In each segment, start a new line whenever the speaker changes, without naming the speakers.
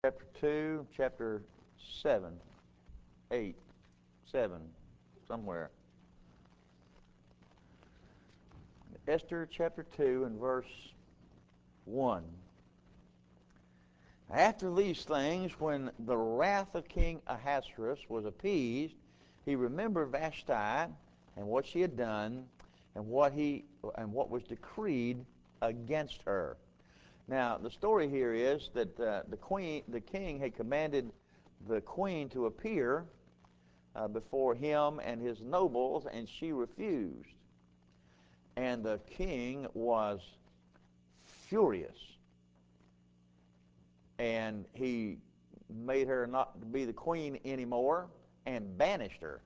chapter 2, chapter 7, 8, 7, somewhere. Esther chapter 2 and verse 1. After these things, when the wrath of King Ahasuerus was appeased, he remembered Vashti and what she had done and what was decreed against her. Now, the story here is that the king had commanded the queen to appear before him and his nobles, and she refused. And the king was furious, and he made her not to be the queen anymore and banished her.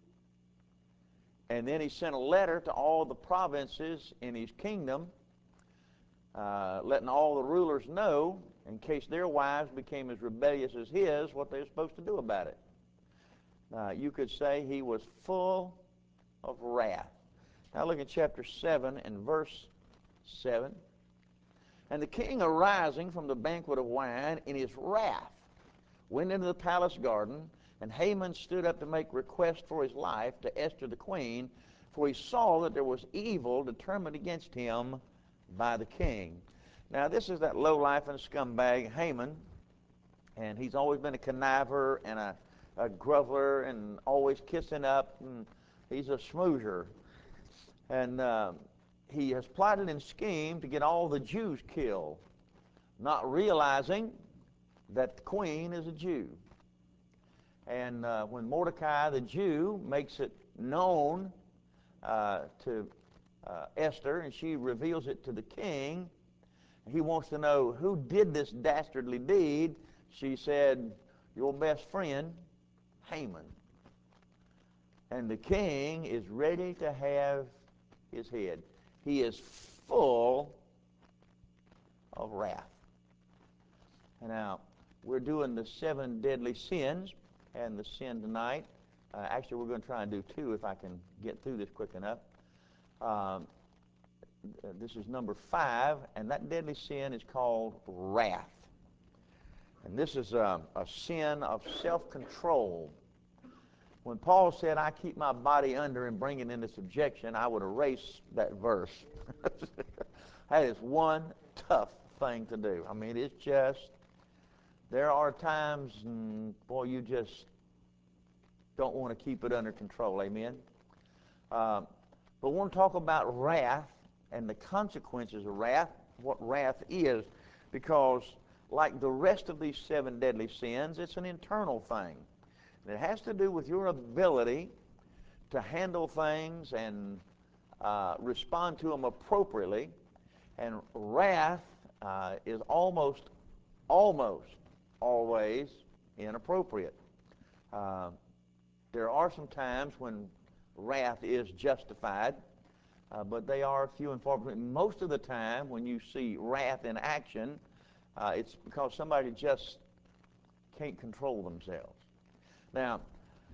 And then he sent a letter to all the provinces in his kingdom, letting all the rulers know, in case their wives became as rebellious as his, what they were supposed to do about it. You could say he was full of wrath. Now look at chapter 7 and verse 7. And the king, arising from the banquet of wine in his wrath, went into the palace garden, and Haman stood up to make request for his life to Esther the queen, for he saw that there was evil determined against him by the king. Now this is that lowlife and scumbag Haman, and he's always been a conniver and a groveler and always kissing up, and he's a smoozer. And he has plotted and schemed to get all the Jews killed, not realizing that the queen is a Jew. And when Mordecai the Jew makes it known to Esther, and she reveals it to the king, he wants to know who did this dastardly deed. She said, your best friend, Haman. And the king is ready to have his head. He is full of wrath. Now, we're doing the 7 deadly sins, and the sin tonight, actually we're going to try and do 2 if I can get through this quick enough. This is number 5, and that deadly sin is called wrath. And this is a sin of self-control. When Paul said, I keep my body under and bring it into subjection, I would erase that verse. That is one tough thing to do. I mean, it's just, there are times, boy, you just don't want to keep it under control. Amen? But we want to talk about wrath and the consequences of wrath, what wrath is, because like the rest of these 7 deadly sins, it's an internal thing. It has to do with your ability to handle things and respond to them appropriately. And wrath is almost always inappropriate. There are some times when wrath is justified, but they are few and far between. Most of the time when you see wrath in action, it's because somebody just can't control themselves. Now,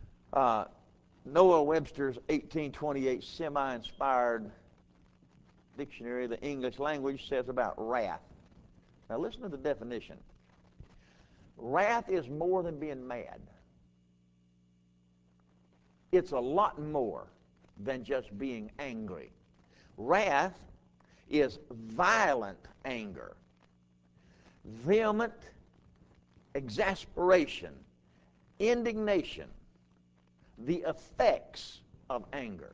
Noah Webster's 1828 semi-inspired dictionary of the English language says about wrath. Now listen to the definition. Wrath is more than being mad. It's a lot more than just being angry. Wrath is violent anger, vehement exasperation, indignation, the effects of anger.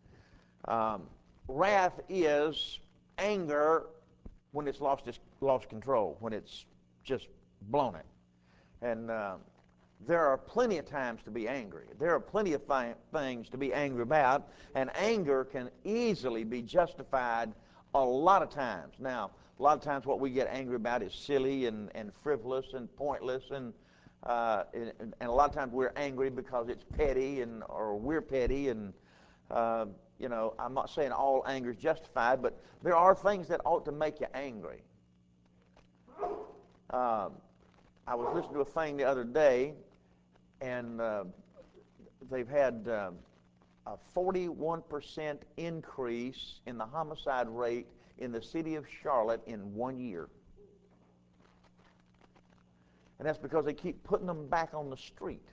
Wrath is anger when it's lost control, when it's just blown it. And there are plenty of times to be angry. There are plenty of things to be angry about, and anger can easily be justified a lot of times. Now, a lot of times what we get angry about is silly and frivolous and pointless, and a lot of times we're angry because it's petty or we're petty, and you know, I'm not saying all anger is justified, but there are things that ought to make you angry. I was listening to a thing the other day, and they've had a 41% increase in the homicide rate in the city of Charlotte in 1 year. And that's because they keep putting them back on the street.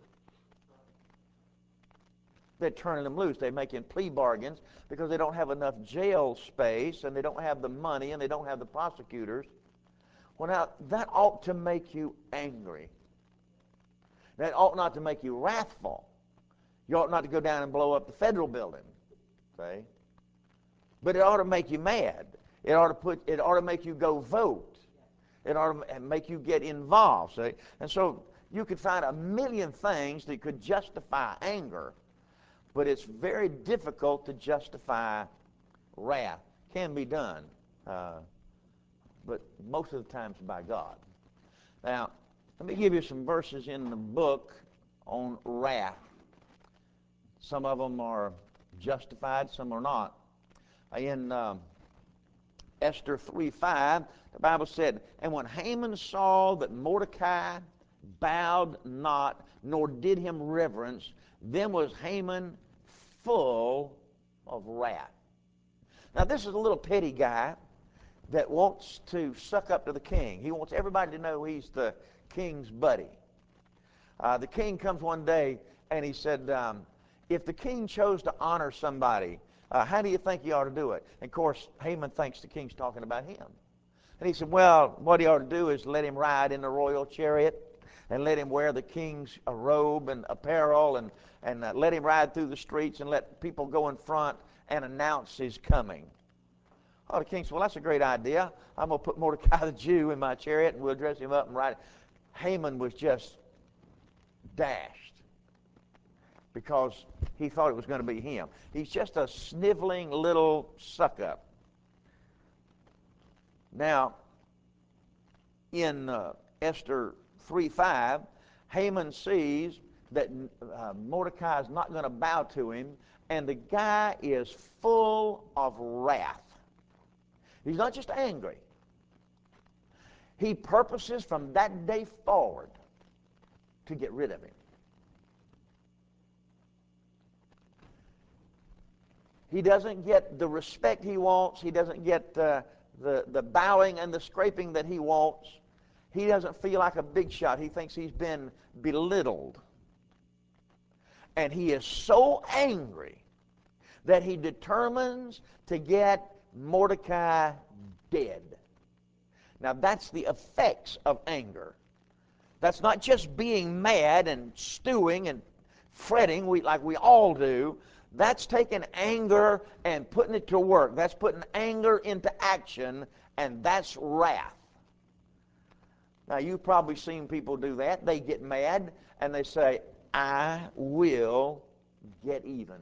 They're turning them loose. They're making plea bargains because they don't have enough jail space, and they don't have the money, and they don't have the prosecutors. Well, now, that ought to make you angry. That ought not to make you wrathful. You ought not to go down and blow up the federal building, see? But it ought to make you mad. It ought to make you go vote. It ought to make you get involved, see? And so you could find a million things that could justify anger, but it's very difficult to justify wrath. Can be done, but most of the time it's by God. Now, let me give you some verses in the book on wrath. Some of them are justified, some are not. In Esther 3:5, the Bible said, "And when Haman saw that Mordecai bowed not, nor did him reverence, then was Haman full of wrath." Now, this is a little petty guy that wants to suck up to the king. He wants everybody to know he's the king's buddy. The king comes one day and he said, if the king chose to honor somebody, how do you think he ought to do it? And of course, Haman thinks the king's talking about him. And he said, well, what he ought to do is let him ride in the royal chariot and let him wear the king's robe and apparel and let him ride through the streets and let people go in front and announce his coming. Oh, the king said, well, that's a great idea. I'm going to put Mordecai the Jew in my chariot and we'll dress him up and ride. Haman was just dashed because he thought it was going to be him. He's just a sniveling little suck-up. Now, in Esther 3:5, Haman sees that Mordecai is not going to bow to him, and the guy is full of wrath. He's not just angry. He purposes from that day forward to get rid of him. He doesn't get the respect he wants. He doesn't get the bowing and the scraping that he wants. He doesn't feel like a big shot. He thinks he's been belittled. And he is so angry that he determines to get Mordecai dead. Now, that's the effects of anger. That's not just being mad and stewing and fretting like we all do. That's taking anger and putting it to work. That's putting anger into action, and that's wrath. Now, you've probably seen people do that. They get mad, and they say, I will get even.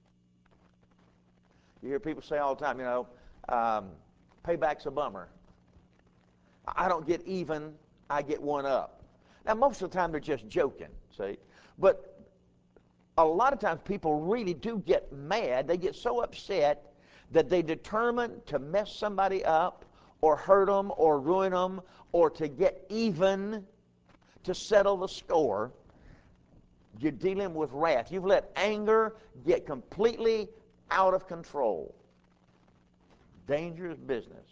You hear people say all the time, payback's a bummer. I don't get even, I get one up. Now, most of the time they're just joking, see? But a lot of times people really do get mad. They get so upset that they determine to mess somebody up or hurt them or ruin them or to get even, to settle the score. You're dealing with wrath. You've let anger get completely out of control. Dangerous business.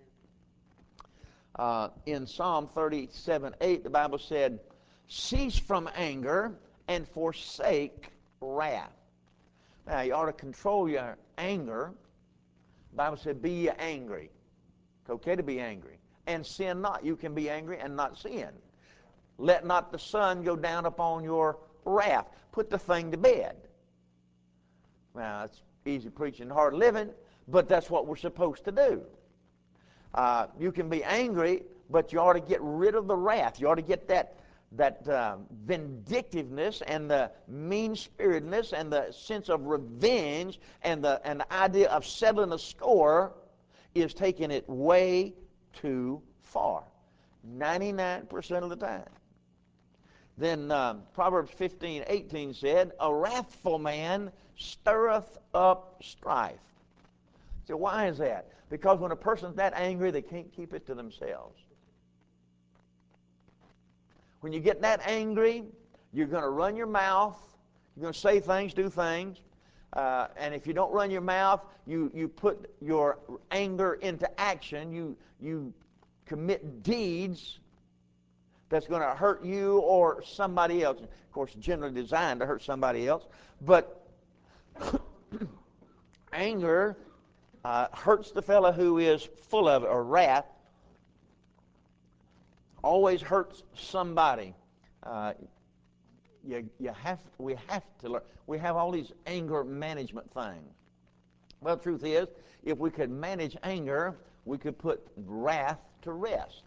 In Psalm 37:8, the Bible said, cease from anger and forsake wrath. Now, you ought to control your anger. The Bible said, be ye angry. It's okay to be angry. And sin not. You can be angry and not sin. Let not the sun go down upon your wrath. Put the thing to bed. Now, it's easy preaching, hard living, but that's what we're supposed to do. You can be angry, but you ought to get rid of the wrath. You ought to get that vindictiveness and the mean-spiritedness and the sense of revenge and the idea of settling a score is taking it way too far, 99% of the time. Then Proverbs 15:18 said, a wrathful man stirreth up strife. So why is that? Because when a person's that angry, they can't keep it to themselves. When you get that angry, you're going to run your mouth. You're going to say things, do things. And if you don't run your mouth, you put your anger into action. You commit deeds that's going to hurt you or somebody else. Of course, generally designed to hurt somebody else. But anger hurts the fellow who is full of it, or wrath always hurts somebody. We have to learn. We have all these anger management things. Well, the truth is, if we could manage anger, we could put wrath to rest.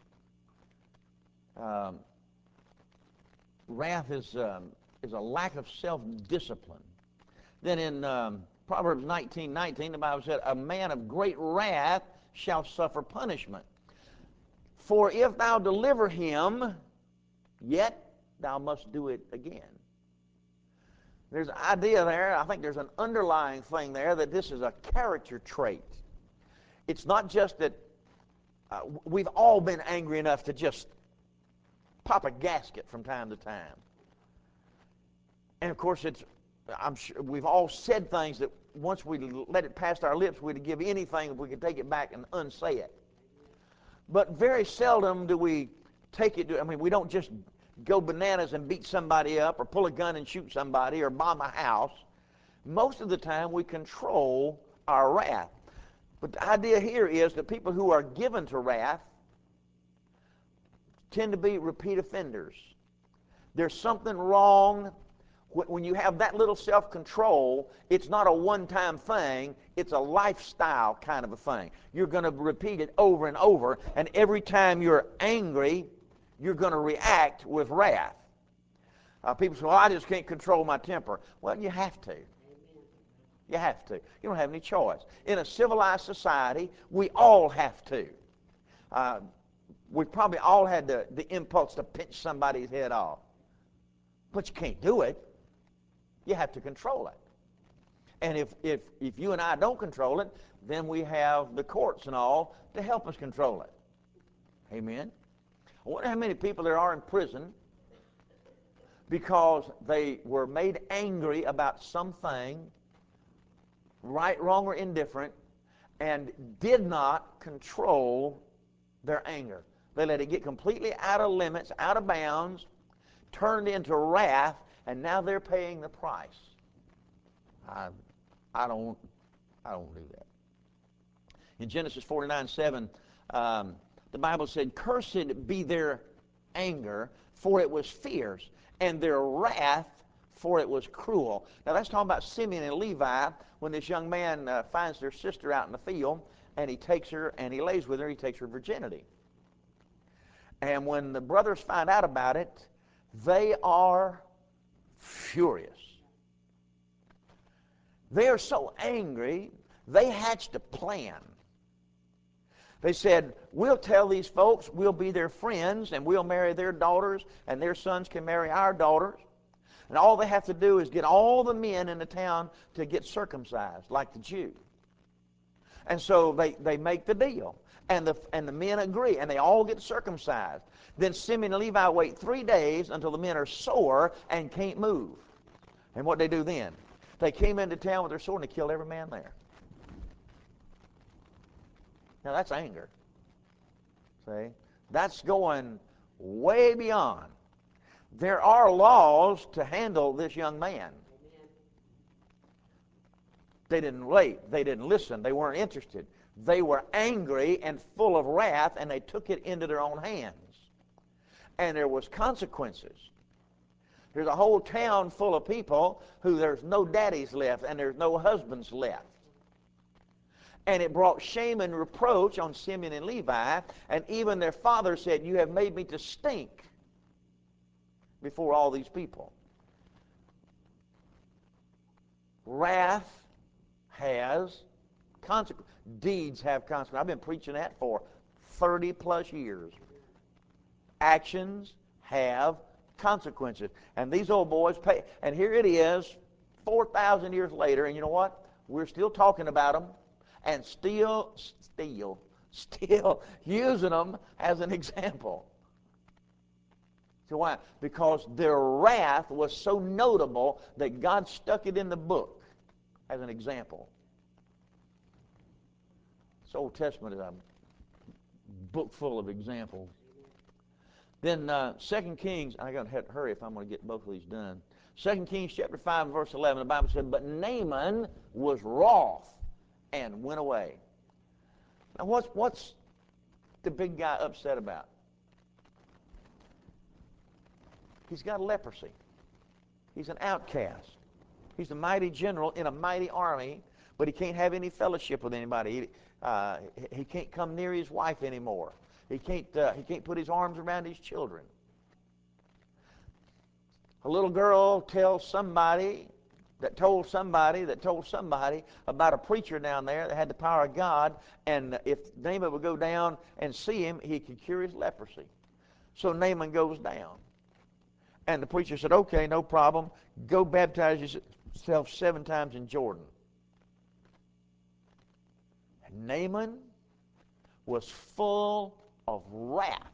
Wrath is a lack of self-discipline. Then in Proverbs 19:19, the Bible said, "A man of great wrath shall suffer punishment. For if thou deliver him, yet thou must do it again." There's an idea there. I think there's an underlying thing there that this is a character trait. It's not just that we've all been angry enough to just pop a gasket from time to time. And of course, I'm sure we've all said things that once we let it past our lips, we'd give anything if we could take it back and unsay it. But very seldom do we take it. We don't just go bananas and beat somebody up or pull a gun and shoot somebody or bomb a house. Most of the time we control our wrath. But the idea here is that people who are given to wrath tend to be repeat offenders. There's something wrong. When you have that little self-control, it's not a one-time thing, it's a lifestyle kind of a thing. You're going to repeat it over and over, and every time you're angry, you're going to react with wrath. People say, well, I just can't control my temper. Well, you have to. You have to. You don't have any choice. In a civilized society, we all have to. We've probably all had the impulse to pinch somebody's head off. But you can't do it. You have to control it. And if you and I don't control it, then we have the courts and all to help us control it. Amen? I wonder how many people there are in prison because they were made angry about something, right, wrong, or indifferent, and did not control their anger. They let it get completely out of limits, out of bounds, turned into wrath, and now they're paying the price. I don't do that. In Genesis 49:7, the Bible said, "Cursed be their anger, for it was fierce, and their wrath, for it was cruel." Now that's talking about Simeon and Levi when this young man finds their sister out in the field, and he takes her and he lays with her. He takes her virginity. And when the brothers find out about it, they are furious. They are so angry, they hatched a plan. They said, we'll tell these folks, we'll be their friends, and we'll marry their daughters, and their sons can marry our daughters. And all they have to do is get all the men in the town to get circumcised, like the Jew. And so they make the deal. And the men agree, and they all get circumcised. Then Simeon and Levi wait 3 days until the men are sore and can't move. And what they do then? They came into town with their sword and they killed every man there. Now that's anger. See? That's going way beyond. There are laws to handle this young man. They didn't wait. They didn't listen. They weren't interested. They were angry and full of wrath, and they took it into their own hands. And there was consequences. There's a whole town full of people who there's no daddies left and there's no husbands left. And it brought shame and reproach on Simeon and Levi, and even their father said, "You have made me to stink before all these people." Wrath has consequences. Deeds have consequences. I've been preaching that for 30 plus years. Actions have consequences. And these old boys pay. And here it is, 4,000 years later, and you know what? We're still talking about them and still using them as an example. So why? Because their wrath was so notable that God stuck it in the book as an example. This Old Testament is a book full of examples. Then 2 Kings, I got to have to hurry if I'm going to get both of these done. 2 Kings chapter 5 verse 11, the Bible said, but Naaman was wroth and went away. Now what's the big guy upset about? He's got leprosy. He's an outcast. He's a mighty general in a mighty army, but he can't have any fellowship with anybody. He can't come near his wife anymore. He can't put his arms around his children. A little girl tells somebody that told somebody about a preacher down there that had the power of God, and if Naaman would go down and see him, he could cure his leprosy. So Naaman goes down. And the preacher said, okay, no problem. Go baptize yourself 7 times in Jordan. And Naaman was full of wrath.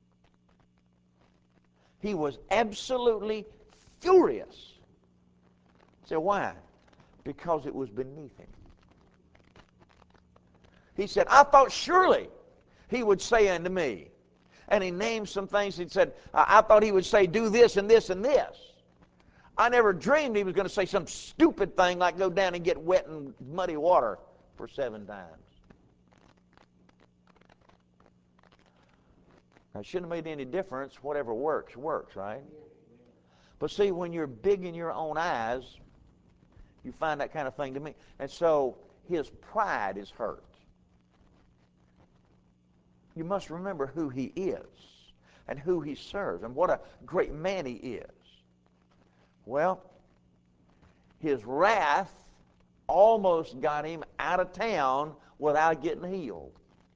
He was absolutely furious. So why? Because it was beneath him. He said, I thought surely he would say unto me. And he named some things. He said, I thought he would say, do this and this and this. I never dreamed he was going to say some stupid thing like go down and get wet in muddy water for 7 times. Now, it shouldn't have made any difference. Whatever works, works, right? But see, when you're big in your own eyes, you find that kind of thing to me. And so his pride is hurt. You must remember who he is and who he serves and what a great man he is. Well, his wrath almost got him out of town without getting healed.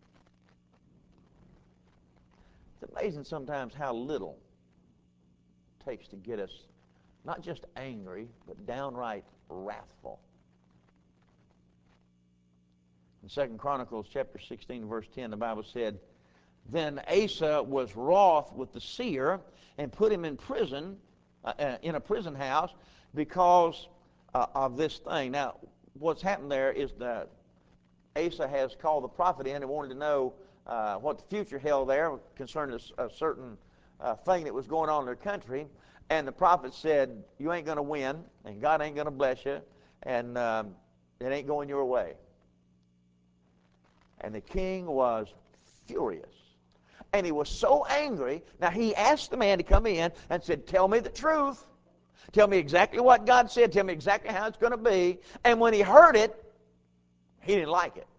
It's amazing sometimes how little it takes to get us not just angry, but downright wrathful. In 2 Chronicles chapter 16, verse 10, the Bible said, then Asa was wroth with the seer and put him in prison, in a prison house, because of this thing. Now, what's happened there is that Asa has called the prophet in and wanted to know what the future held there concerning a certain thing that was going on in their country. And the prophet said, you ain't going to win, and God ain't going to bless you, and it ain't going your way. And the king was furious. And he was so angry. Now, he asked the man to come in and said, tell me the truth. Tell me exactly what God said. Tell me exactly how it's going to be. And when he heard it, he didn't like it.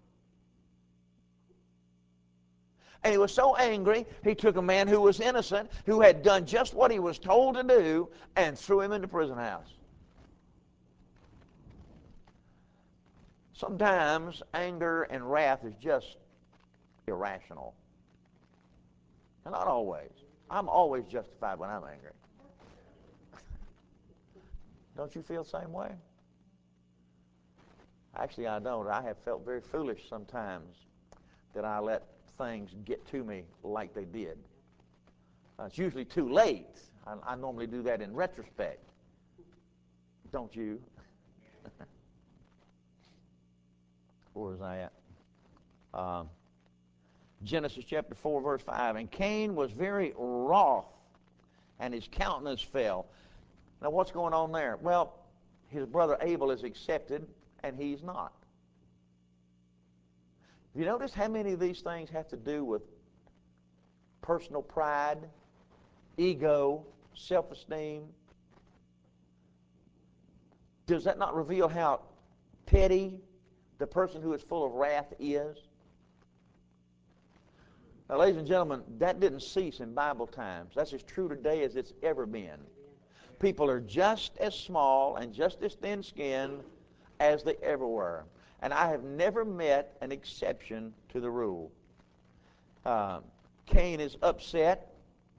And he was so angry, he took a man who was innocent, who had done just what he was told to do, and threw him in the prison house. Sometimes anger and wrath is just irrational. And not always. I'm always justified when I'm angry. Don't you feel the same way? Actually, I don't. I have felt very foolish sometimes that I let things get to me like they did. It's usually too late. I normally do that in retrospect. Don't you? Where was I at? Genesis chapter 4, verse 5. And Cain was very wroth, and his countenance fell. Now, what's going on there? Well, his brother Abel is accepted, and he's not. You notice how many of these things have to do with personal pride, ego, self-esteem? Does that not reveal how petty the person who is full of wrath is? Now, ladies and gentlemen, that didn't cease in Bible times. That's as true today as it's ever been. People are just as small and just as thin-skinned as they ever were. And I have never met an exception to the rule. Cain is upset.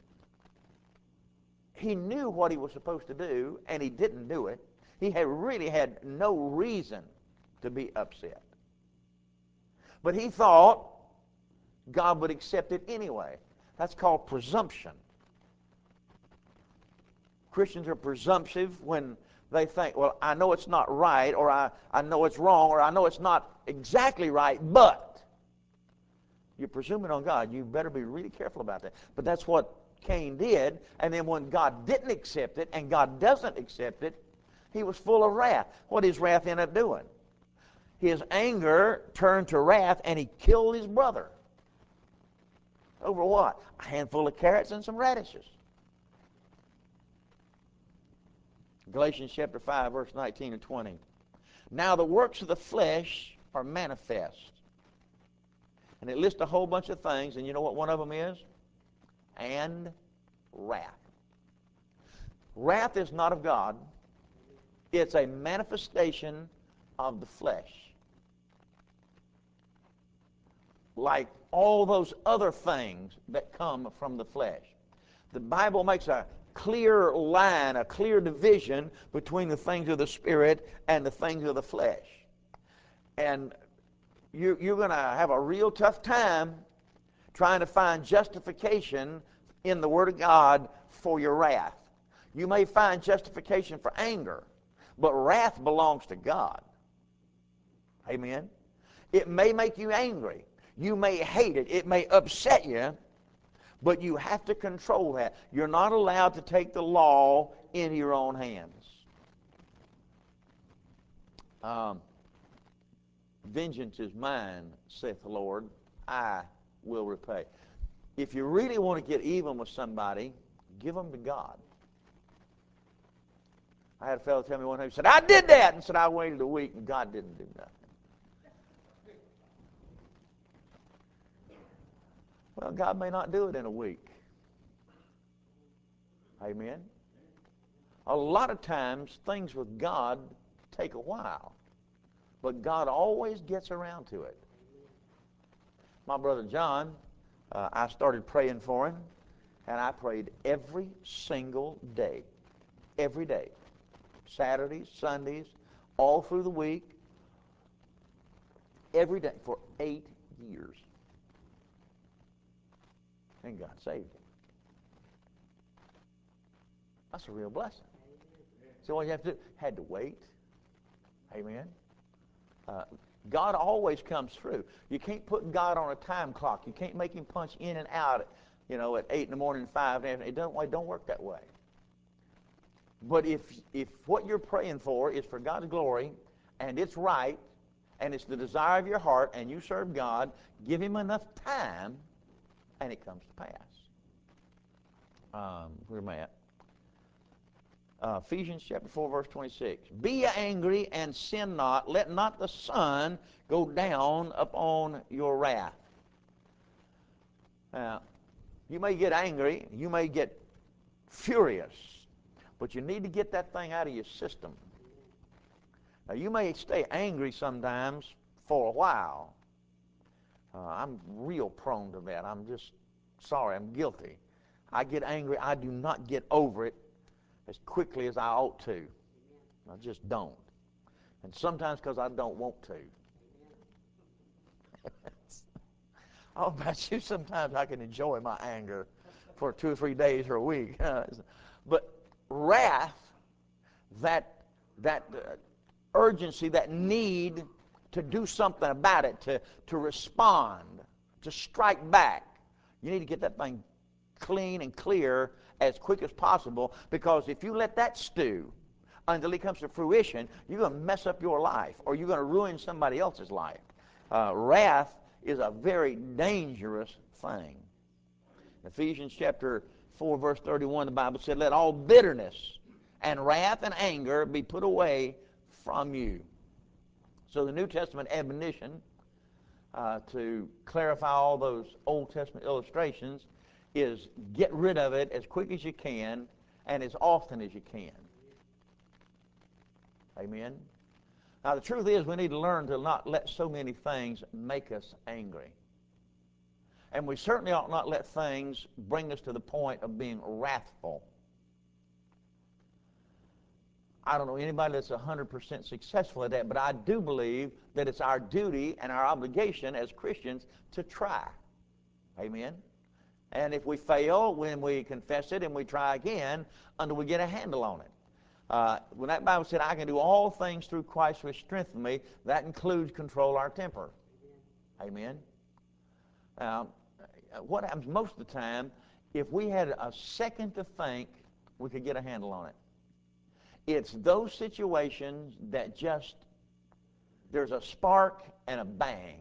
He knew what he was supposed to do, and he didn't do it. He really had no reason to be upset. But he thought God would accept it anyway. That's called presumption. Christians are presumptive when they think, well, I know it's not right, or I know it's wrong, or I know it's not exactly right, but you're presuming on God. You better be really careful about that. But that's what Cain did, and then when God didn't accept it, and God doesn't accept it, he was full of wrath. What did his wrath end up doing? His anger turned to wrath, and he killed his brother. Over what? A handful of carrots and some radishes. Galatians chapter 5, verse 19 and 20. Now the works of the flesh are manifest. And it lists a whole bunch of things, and you know what one of them is? And wrath. Wrath is not of God. It's a manifestation of the flesh. Like all those other things that come from the flesh. The Bible makes a clear line, a clear division between the things of the Spirit and the things of the flesh. And you're going to have a real tough time trying to find justification in the Word of God for your wrath. You may find justification for anger, but wrath belongs to God. Amen? It may make you angry. You may hate it. It may upset you, but you have to control that. You're not allowed to take the law into your own hands. Vengeance is mine, saith the Lord. I will repay. If you really want to get even with somebody, give them to God. I had a fellow tell me one time, he said, I did that, and said, I waited a week, and God didn't do nothing. Well, God may not do it in a week. Amen? A lot of times, things with God take a while, but God always gets around to it. My brother John, I started praying for him, and I prayed every single day. Every day. Saturdays, Sundays, all through the week, every day for 8 years. And God saved him. That's a real blessing. So what you have to do, had to wait. Amen. God always comes through. You can't put God on a time clock. You can't make him punch in and out, at 8 in the morning, 5 in the afternoon. It don't work that way. But if what you're praying for is for God's glory, and it's right, and it's the desire of your heart, and you serve God, give him enough time, and it comes to pass. Where am I at? Ephesians chapter 4, verse 26. Be ye angry and sin not. Let not the sun go down upon your wrath. Now, you may get angry. You may get furious. But you need to get that thing out of your system. Now, you may stay angry sometimes for a while. I'm real prone to that. I'm just sorry. I'm guilty. I get angry. I do not get over it as quickly as I ought to. I just don't. And sometimes because I don't want to. I don't know about you. Sometimes I can enjoy my anger for 2 or 3 days or a week. But wrath, that urgency, that need to do something about it, to respond, to strike back, you need to get that thing clean and clear as quick as possible, because if you let that stew until it comes to fruition, you're going to mess up your life, or you're going to ruin somebody else's life. Wrath is a very dangerous thing. Ephesians chapter 4, verse 31, the Bible said, let all bitterness and wrath and anger be put away from you. So the New Testament admonition, to clarify all those Old Testament illustrations, is get rid of it as quick as you can and as often as you can. Amen? Now the truth is we need to learn to not let so many things make us angry. And we certainly ought not let things bring us to the point of being wrathful. I don't know anybody that's 100% successful at that, but I do believe that it's our duty and our obligation as Christians to try. Amen? And if we fail, when we confess it and we try again until we get a handle on it. When that Bible said, I can do all things through Christ which strengthens me, that includes control our temper. Amen? Now, what happens most of the time if we had a second to think, we could get a handle on it. It's those situations that just, there's a spark and a bang.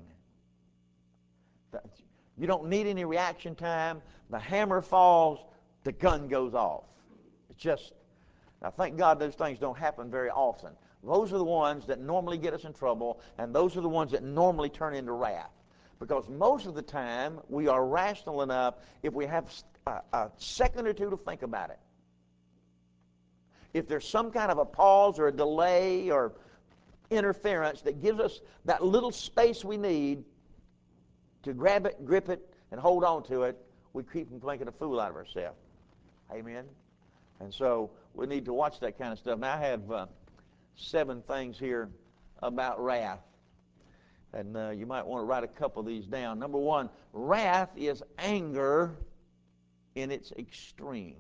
You don't need any reaction time. The hammer falls, the gun goes off. It's just, now thank God those things don't happen very often. Those are the ones that normally get us in trouble, and those are the ones that normally turn into wrath. Because most of the time, we are rational enough if we have a second or two to think about it. If there's some kind of a pause or a delay or interference that gives us that little space we need to grab it, grip it, and hold on to it, we keep from making a fool out of ourselves. Amen? And so we need to watch that kind of stuff. Now I have 7 things here about wrath. And you might want to write a couple of these down. Number 1, wrath is anger in its extreme.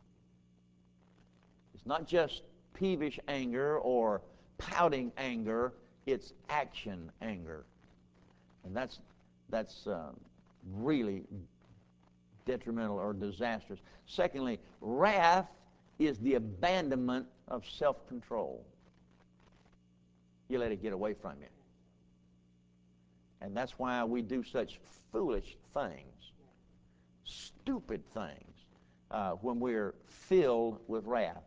It's not just peevish anger or pouting anger. It's action anger. And that's really detrimental or disastrous. Secondly, wrath is the abandonment of self-control. You let it get away from you. And that's why we do such foolish things, stupid things, when we're filled with wrath.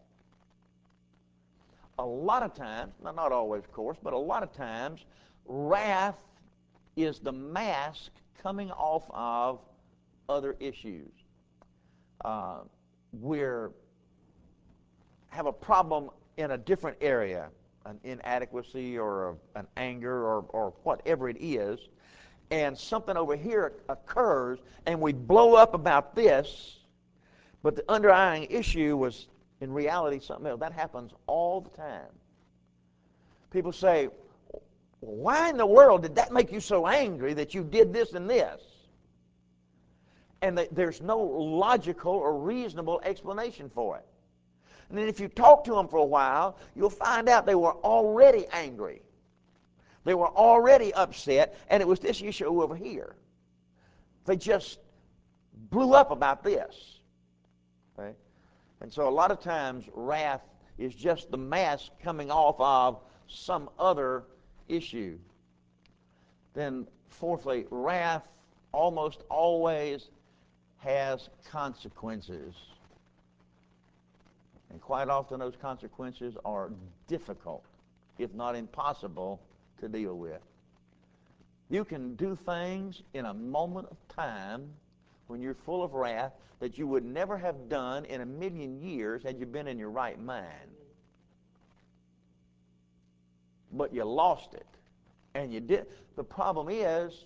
A lot of times, not always of course, but a lot of times, wrath is the mask coming off of other issues. We're have a problem in a different area, an inadequacy or an anger or whatever it is, and something over here occurs, and we blow up about this, but the underlying issue was in reality something else. That happens all the time. People say, why in the world did that make you so angry that you did this and this? And there's no logical or reasonable explanation for it. And then if you talk to them for a while, you'll find out they were already angry. They were already upset, and it was this issue over here. They just blew up about this. Okay? And so a lot of times, wrath is just the mask coming off of some other issue. Then, fourthly, wrath almost always has consequences. And quite often those consequences are difficult, if not impossible, to deal with. You can do things in a moment of time when you're full of wrath that you would never have done in a million years had you been in your right mind. But you lost it. And you did. The problem is,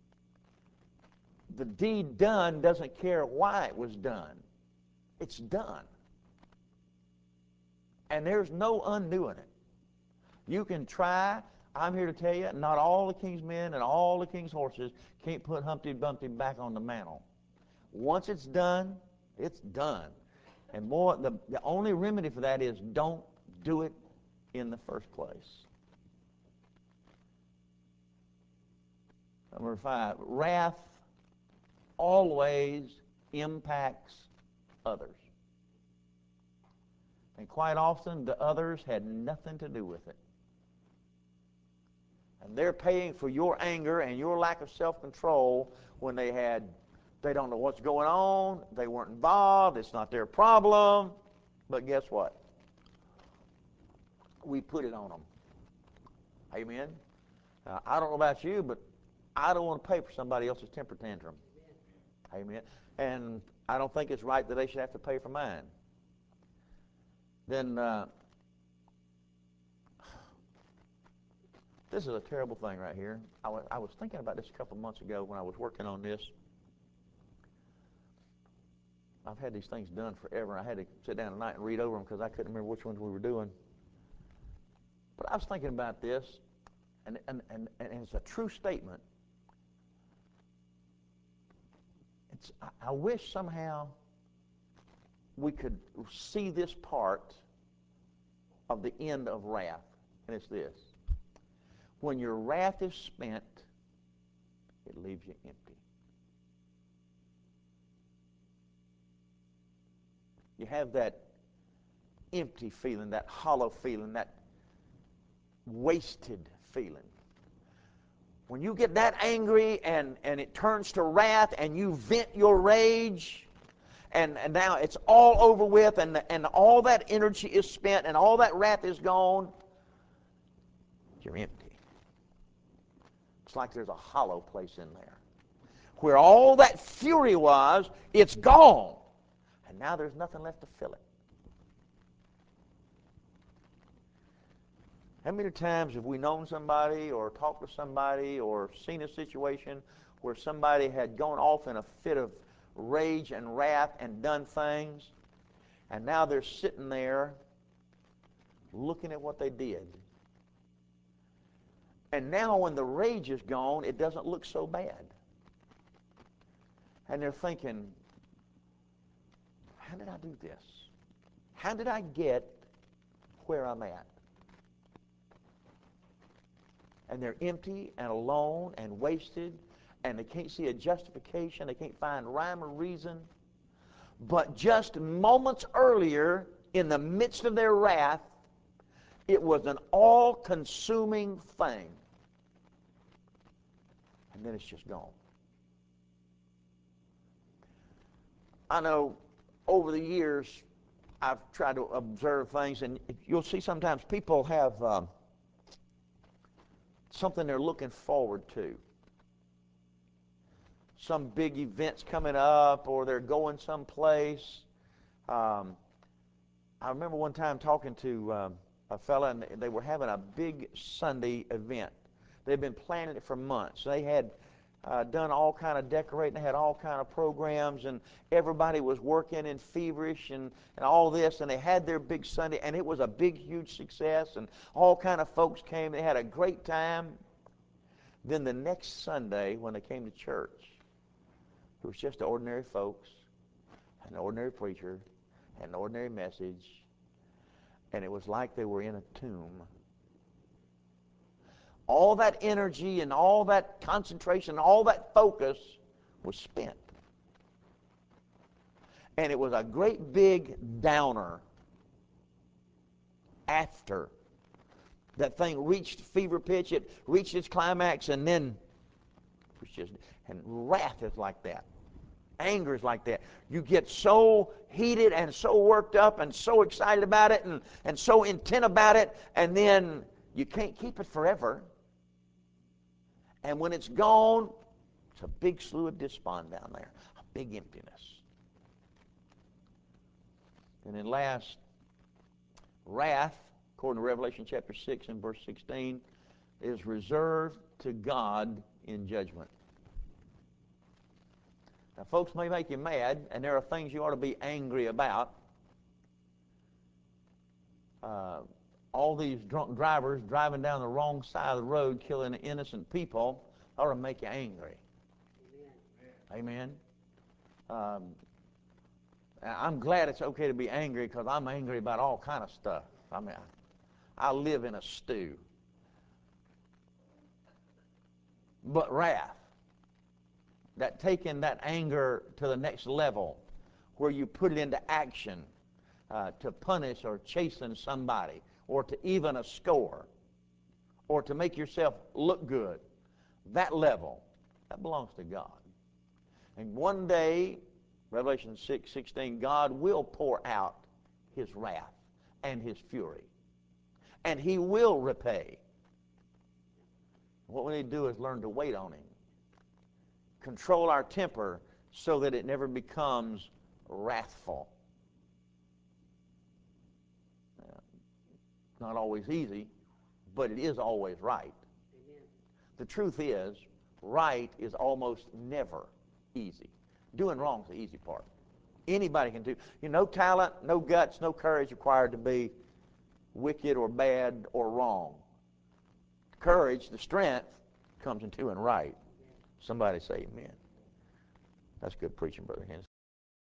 the deed done doesn't care why it was done. It's done. And there's no undoing it. You can try. I'm here to tell you, not all the king's men and all the king's horses can't put Humpty Dumpty back on the mantle. Once it's done, it's done. And more, the only remedy for that is don't do it in the first place. Number 5, wrath always impacts others. And quite often, the others had nothing to do with it. And they're paying for your anger and your lack of self-control when they don't know what's going on, they weren't involved, it's not their problem. But guess what? We put it on them. Amen? I don't know about you, but I don't want to pay for somebody else's temper tantrum. Amen? And I don't think it's right that they should have to pay for mine. Then, this is a terrible thing right here. I was thinking about this a couple of months ago when I was working on this. I've had these things done forever. I had to sit down tonight and read over them because I couldn't remember which ones we were doing. But I was thinking about this, and it's a true statement. I wish somehow we could see this part of the end of wrath, and it's this. When your wrath is spent, it leaves you empty. You have that empty feeling, that hollow feeling, that wasted feeling. When you get that angry and it turns to wrath and you vent your rage, and now it's all over with, and all that energy is spent and all that wrath is gone, you're empty. It's like there's a hollow place in there. Where all that fury was, it's gone. And now there's nothing left to fill it. How many times have we known somebody or talked to somebody or seen a situation where somebody had gone off in a fit of rage and wrath and done things, and now they're sitting there looking at what they did. And now when the rage is gone, it doesn't look so bad. And they're thinking, how did I do this? How did I get where I'm at? And they're empty and alone and wasted, and they can't see a justification. They can't find rhyme or reason. But just moments earlier, in the midst of their wrath, it was an all-consuming thing. And then it's just gone. I know over the years, I've tried to observe things, and you'll see sometimes people have something they're looking forward to. Some big event's coming up, or they're going someplace. I remember one time talking to a fella, and they were having a big Sunday event. They'd been planning it for months. They had done all kind of decorating. They had all kind of programs, and everybody was working and feverish and all this, and they had their big Sunday, and it was a big, huge success, and all kind of folks came. They had a great time. Then the next Sunday, when they came to church, it was just ordinary folks, an ordinary preacher, an ordinary message, and it was like they were in a tomb. All that energy and all that concentration, all that focus was spent. And it was a great big downer after that thing reached fever pitch. It reached its climax, and then it was just, and wrath is like that. Anger is like that. You get so heated and so worked up and so excited about it and so intent about it, and then you can't keep it forever. And when it's gone, it's a big slough of despond down there, a big emptiness. And then last, wrath, according to Revelation chapter 6 and verse 16, is reserved to God in judgment. Now, folks may make you mad, and there are things you ought to be angry about. All these drunk drivers driving down the wrong side of the road, killing innocent people, ought to make you angry. Amen. I'm glad it's okay to be angry, because I'm angry about all kind of stuff. I mean, I live in a stew. But wrath, that taking that anger to the next level, where you put it into action to punish or chasten somebody, or to even a score, or to make yourself look good, that level, that belongs to God. And one day, Revelation 6:16, God will pour out his wrath and his fury, and he will repay. What we need to do is learn to wait on him, control our temper so that it never becomes wrathful. It's not always easy, but it is always right. Amen. The truth is, right is almost never easy. Doing wrong is the easy part. Anybody can do. No talent, no guts, no courage required to be wicked or bad or wrong. Courage, the strength, comes in doing right. Somebody say amen. That's good preaching, Brother Henson.